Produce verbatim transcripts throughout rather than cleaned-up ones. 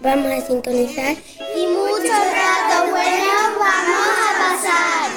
Vamos a sintonizar y muchos ratos buenos vamos a pasar.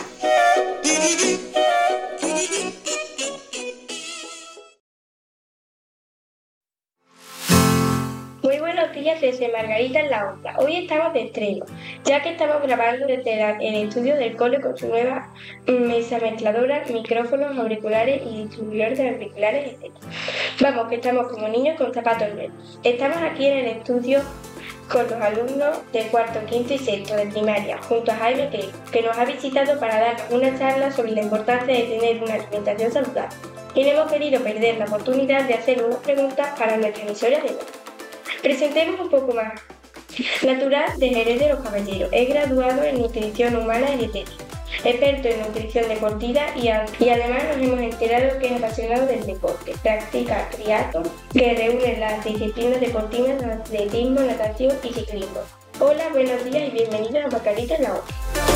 Muy buenos días desde Margarita en la Onda. Hoy estamos de estreno, ya que estamos grabando desde el estudio del cole con su nueva mesa mezcladora, micrófonos, auriculares y distribuidor de auriculares, etcétera. Vamos, que estamos como niños con zapatos nuevos. Estamos aquí en el estudio con los alumnos de cuarto, quinto y sexto de primaria, junto a Jaime que, que nos ha visitado para darnos una charla sobre la importancia de tener una alimentación saludable. Y no hemos querido perder la oportunidad de hacer unas preguntas para nuestra emisora de hoy. Presentemos un poco más. Natural de Jerez de los Caballeros. Es graduado en Nutrición Humana y Dietética. Experto en nutrición deportiva y, a, y además nos hemos enterado que es apasionado del deporte. Practica triatlón, que reúne las disciplinas deportivas de atletismo, natación y ciclismo. Hola, buenos días y bienvenidos a Margarita en la Onda.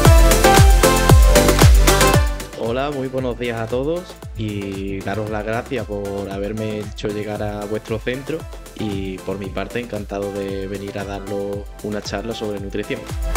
Hola, muy buenos días a todos y daros las gracias por haberme hecho llegar a vuestro centro y por mi parte encantado de venir a daros una charla sobre nutrición.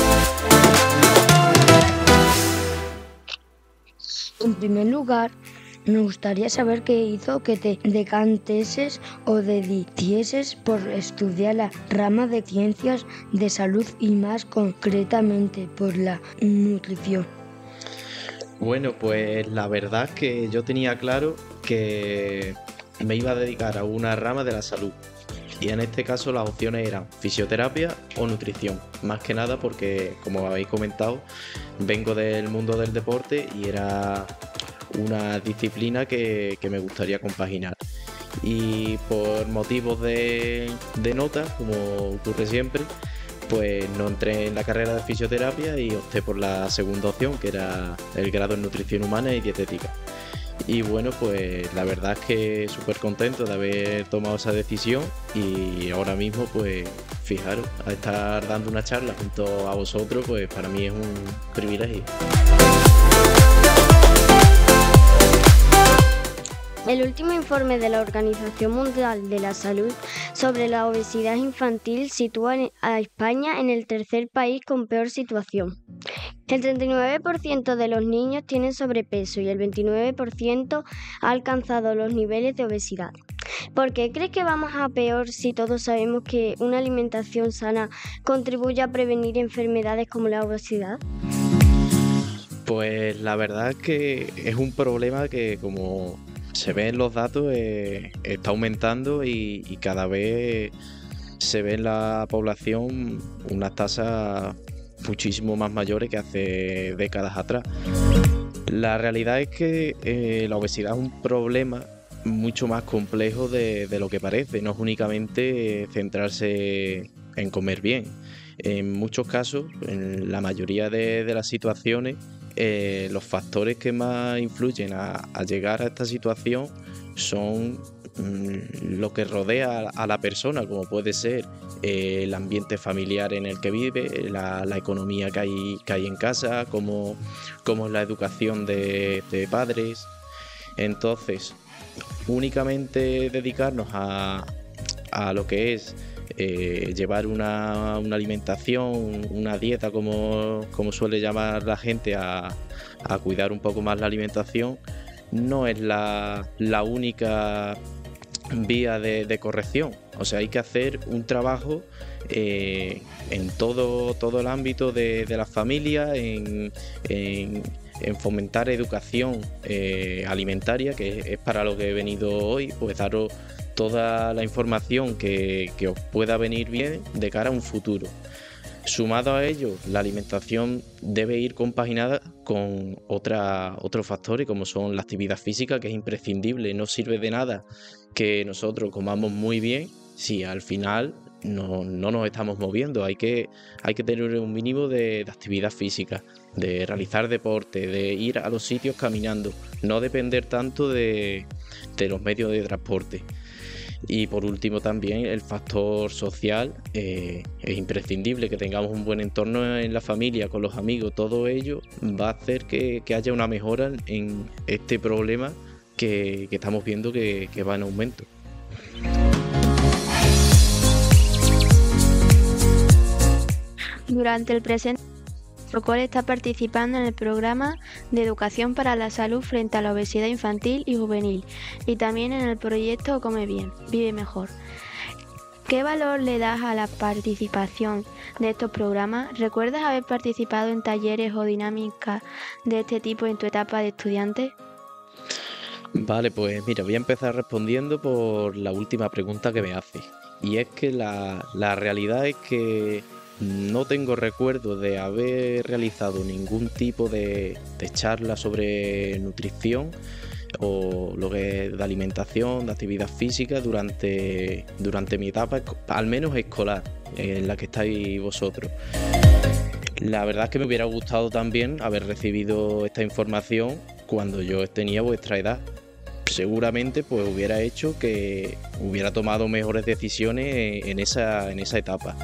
En primer lugar, me gustaría saber qué hizo que te decanteses o dedicieses por estudiar la rama de ciencias de salud y más concretamente por la nutrición. Bueno, pues la verdad es que yo tenía claro que me iba a dedicar a una rama de la salud. Y en este caso las opciones eran fisioterapia o nutrición. Más que nada porque, como habéis comentado, vengo del mundo del deporte y era una disciplina que, que me gustaría compaginar. Y por motivos de, de notas, como ocurre siempre, pues no entré en la carrera de fisioterapia y opté por la segunda opción, que era el grado en nutrición humana y dietética. Y bueno, pues la verdad es que súper contento de haber tomado esa decisión y ahora mismo, pues fijaros, a estar dando una charla junto a vosotros, pues para mí es un privilegio. El último informe de la Organización Mundial de la Salud sobre la obesidad infantil sitúa a España en el tercer país con peor situación. El treinta y nueve por ciento de los niños tienen sobrepeso y el veintinueve por ciento ha alcanzado los niveles de obesidad. ¿Por qué crees que vamos a peor si todos sabemos que una alimentación sana contribuye a prevenir enfermedades como la obesidad? Pues la verdad es que es un problema que, como se ve en los datos, eh, está aumentando y, y cada vez se ve en la población unas tasas muchísimo más mayores que hace décadas atrás. La realidad es que eh, la obesidad es un problema mucho más complejo de, de lo que parece. No es únicamente eh, centrarse en comer bien. En muchos casos, en la mayoría de, de las situaciones, eh, los factores que más influyen a, a llegar a esta situación son lo que rodea a la persona, como puede ser eh, el ambiente familiar en el que vive, la, la economía que hay, que hay en casa, como, como la educación de, de padres. Entonces, únicamente dedicarnos a, a lo que es eh, llevar una, una alimentación, una dieta, como, como suele llamar la gente, a, a cuidar un poco más la alimentación, no es la, la única vía de, de corrección. O sea, hay que hacer un trabajo eh, en todo, todo el ámbito de, de la familia, en, en, en fomentar educación eh, alimentaria, que es, es para lo que he venido hoy, pues daros toda la información que, que os pueda venir bien de cara a un futuro. Sumado a ello, la alimentación debe ir compaginada con otra, otros factores como son la actividad física, que es imprescindible. No sirve de nada que nosotros comamos muy bien si al final no, no nos estamos moviendo. Hay que, hay que tener un mínimo de, de actividad física, de realizar deporte, de ir a los sitios caminando, no depender tanto de, de los medios de transporte. Y por último también el factor social, eh, es imprescindible que tengamos un buen entorno en la familia, con los amigos. Todo ello va a hacer que, que haya una mejora en este problema que, que estamos viendo que, que va en aumento. Durante el presente, Procol está participando en el programa de educación para la salud frente a la obesidad infantil y juvenil y también en el proyecto Come Bien, Vive Mejor. ¿Qué valor le das a la participación de estos programas? ¿Recuerdas haber participado en talleres o dinámicas de este tipo en tu etapa de estudiante? Vale, pues mira, voy a empezar respondiendo por la última pregunta que me haces. Y es que la, la realidad es que no tengo recuerdo de haber realizado ningún tipo de, de charla sobre nutrición o lo que es de alimentación, de actividad física durante, durante mi etapa, al menos escolar, en la que estáis vosotros. La verdad es que me hubiera gustado también haber recibido esta información cuando yo tenía vuestra edad. Seguramente pues hubiera hecho que hubiera tomado mejores decisiones en esa, en esa etapa.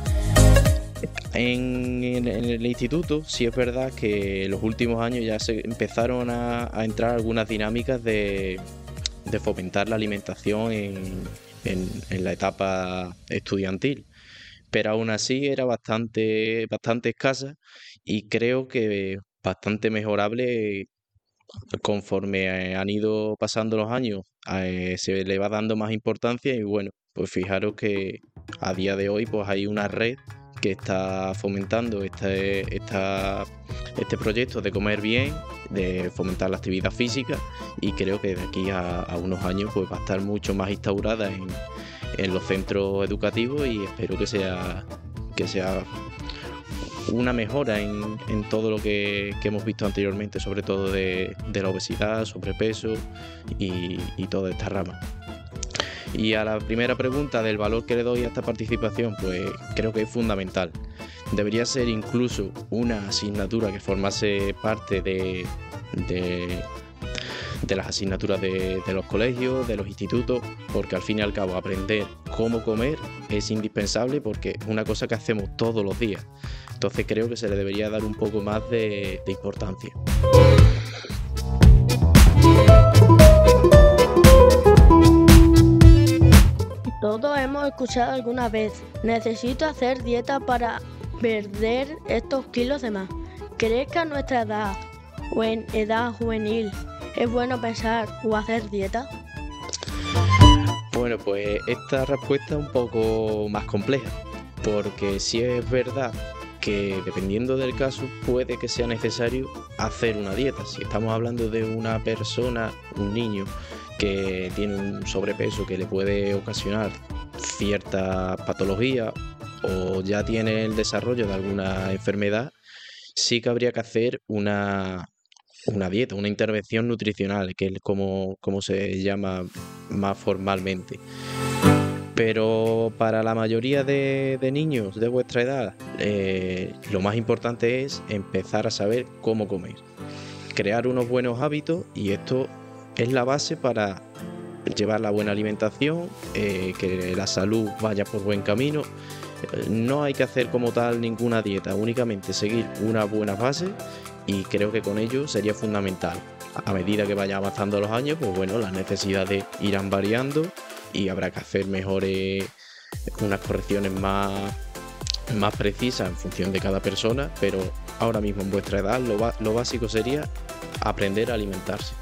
En, en, en el instituto sí es verdad que en los últimos años ya se empezaron a, a entrar algunas dinámicas de, de fomentar la alimentación en, en, en la etapa estudiantil, pero aún así era bastante, bastante escasa y creo que bastante mejorable conforme han ido pasando los años. Eh, se le va dando más importancia y bueno, pues fijaros que a día de hoy pues hay una red que está fomentando este, esta, este proyecto de comer bien, de fomentar la actividad física y creo que de aquí a, a unos años pues va a estar mucho más instaurada en, en los centros educativos y espero que sea, que sea una mejora en, en todo lo que, que hemos visto anteriormente, sobre todo de, de la obesidad, sobrepeso y, y toda esta rama. Y a la primera pregunta del valor que le doy a esta participación, pues creo que es fundamental. Debería ser incluso una asignatura que formase parte de, de, de las asignaturas de, de los colegios, de los institutos, porque al fin y al cabo aprender cómo comer es indispensable porque es una cosa que hacemos todos los días. Entonces creo que se le debería dar un poco más de, de importancia. Todos hemos escuchado alguna vez, necesito hacer dieta para perder estos kilos de más. ¿Crees que a nuestra edad o en edad juvenil es bueno pensar o hacer dieta? Bueno, pues esta respuesta es un poco más compleja, porque sí es verdad que dependiendo del caso puede que sea necesario hacer una dieta. Si estamos hablando de una persona, un niño, que tiene un sobrepeso que le puede ocasionar cierta patología o ya tiene el desarrollo de alguna enfermedad, sí que habría que hacer una, una dieta, una intervención nutricional, que es como, como se llama más formalmente. Pero para la mayoría de, de niños de vuestra edad, eh, lo más importante es empezar a saber cómo comer, crear unos buenos hábitos y esto es la base para llevar la buena alimentación, eh, que la salud vaya por buen camino. No hay que hacer como tal ninguna dieta, únicamente seguir una buena base y creo que con ello sería fundamental. A medida que vaya avanzando los años, pues bueno, las necesidades irán variando y habrá que hacer mejores, unas correcciones más, más precisas en función de cada persona, pero ahora mismo en vuestra edad lo, ba- lo básico sería aprender a alimentarse.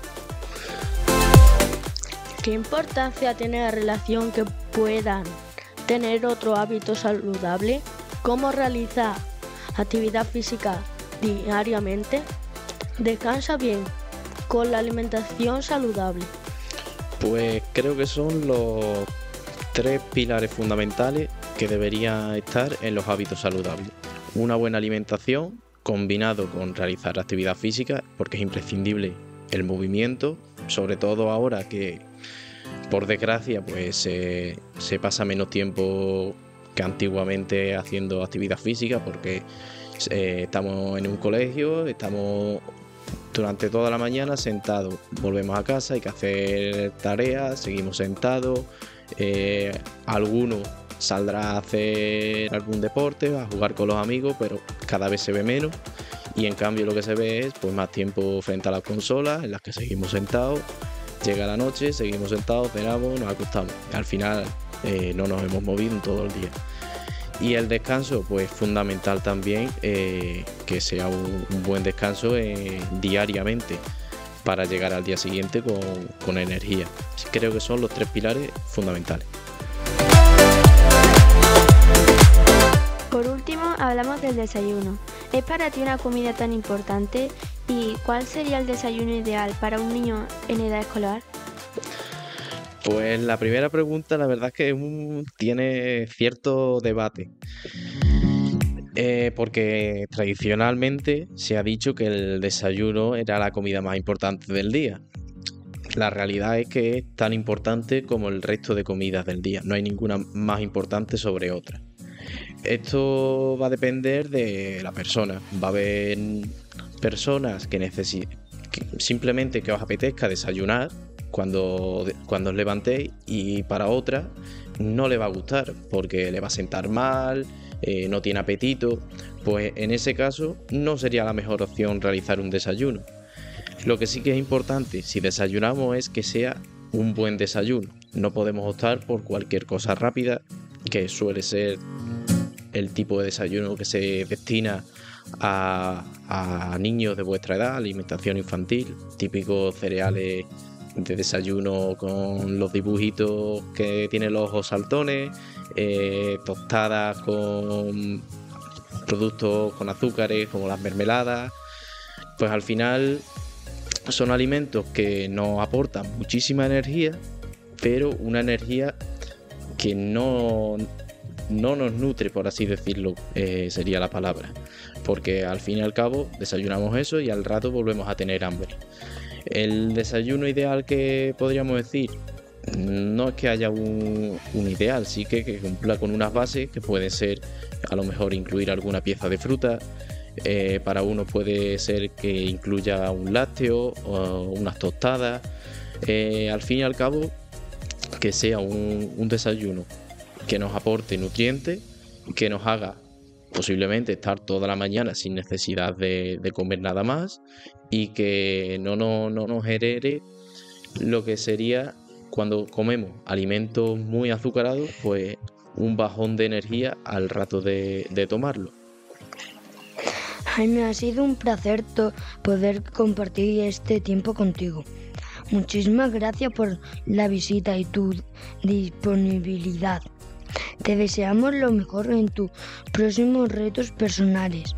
¿Qué importancia tiene la relación que puedan tener otro hábito saludable? ¿Cómo realizar actividad física diariamente? ¿Descansa bien con la alimentación saludable? Pues creo que son los tres pilares fundamentales que deberían estar en los hábitos saludables. Una buena alimentación combinado con realizar actividad física, porque es imprescindible el movimiento, sobre todo ahora que por desgracia pues eh, se pasa menos tiempo que antiguamente haciendo actividad física, porque eh, estamos en un colegio, estamos durante toda la mañana sentados, volvemos a casa, hay que hacer tareas, seguimos sentados, eh, alguno saldrá a hacer algún deporte, a jugar con los amigos, pero cada vez se ve menos y en cambio lo que se ve es pues más tiempo frente a las consolas en las que seguimos sentados. Llega la noche, seguimos sentados, cenamos, nos acostamos. Al final eh, no nos hemos movido en todo el día. Y el descanso, pues fundamental también, eh, que sea un, un buen descanso eh, diariamente para llegar al día siguiente con, con energía. Creo que son los tres pilares fundamentales. Por último, hablamos del desayuno. ¿Es para ti una comida tan importante? ¿Y cuál sería el desayuno ideal para un niño en edad escolar? Pues la primera pregunta, la verdad es que un, tiene cierto debate. Eh, porque tradicionalmente se ha dicho que el desayuno era la comida más importante del día. La realidad es que es tan importante como el resto de comidas del día. No hay ninguna más importante sobre otra. Esto va a depender de la persona. Va a haber personas que necesiten simplemente que os apetezca desayunar cuando, cuando os levantéis, y para otras no le va a gustar porque le va a sentar mal, eh, no tiene apetito. Pues en ese caso no sería la mejor opción realizar un desayuno. Lo que sí que es importante si desayunamos es que sea un buen desayuno. No podemos optar por cualquier cosa rápida, que suele ser el tipo de desayuno que se destina a, a niños de vuestra edad, alimentación infantil, típicos cereales de desayuno con los dibujitos que tienen los ojos saltones, eh, tostadas con productos con azúcares como las mermeladas. Pues al final son alimentos que nos aportan muchísima energía, pero una energía que no, no nos nutre, por así decirlo, eh, sería la palabra, porque al fin y al cabo desayunamos eso y al rato volvemos a tener hambre. El desayuno ideal que podríamos decir, no es que haya un, un ideal, sí que, que cumpla con unas bases que pueden ser a lo mejor incluir alguna pieza de fruta. Eh, para uno puede ser que incluya un lácteo o unas tostadas. Eh, al fin y al cabo, que sea un, un desayuno que nos aporte nutrientes, que nos haga posiblemente estar toda la mañana sin necesidad de, de comer nada más, y que no, no, no nos genere lo que sería cuando comemos alimentos muy azucarados, pues un bajón de energía al rato de, de tomarlo. Jaime, ha sido un placer to- poder compartir este tiempo contigo. Muchísimas gracias por la visita y tu disponibilidad. Te deseamos lo mejor en tus próximos retos personales.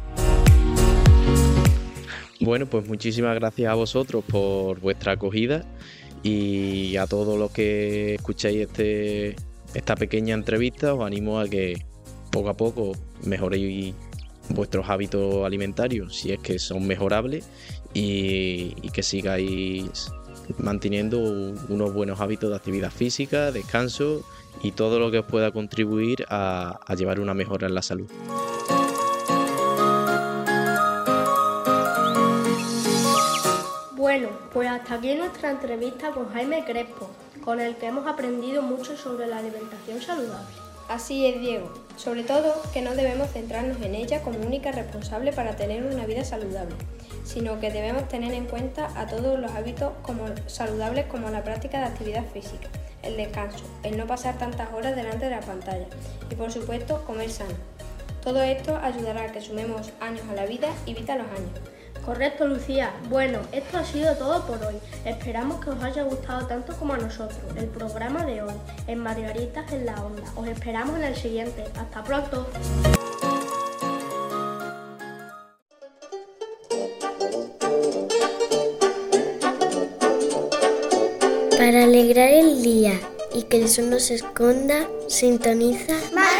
Bueno, pues muchísimas gracias a vosotros por vuestra acogida, y a todos los que escuchéis este, esta pequeña entrevista os animo a que poco a poco mejoréis vuestros hábitos alimentarios si es que son mejorables, y, y que sigáis manteniendo unos buenos hábitos de actividad física, descanso y todo lo que os pueda contribuir a, a llevar una mejora en la salud. Bueno, pues hasta aquí nuestra entrevista con Jaime Crespo, con el que hemos aprendido mucho sobre la alimentación saludable. Así es, Diego. Sobre todo que no debemos centrarnos en ella como única responsable para tener una vida saludable, sino que debemos tener en cuenta a todos los hábitos como saludables, como la práctica de actividad física, el descanso, el no pasar tantas horas delante de la pantalla y, por supuesto, comer sano. Todo esto ayudará a que sumemos años a la vida y vida a los años. Correcto, Lucía. Bueno, esto ha sido todo por hoy. Esperamos que os haya gustado tanto como a nosotros el programa de hoy, en Margaritas en la Onda. Os esperamos en el siguiente. ¡Hasta pronto! Para alegrar el día y que el sol no se esconda, sintoniza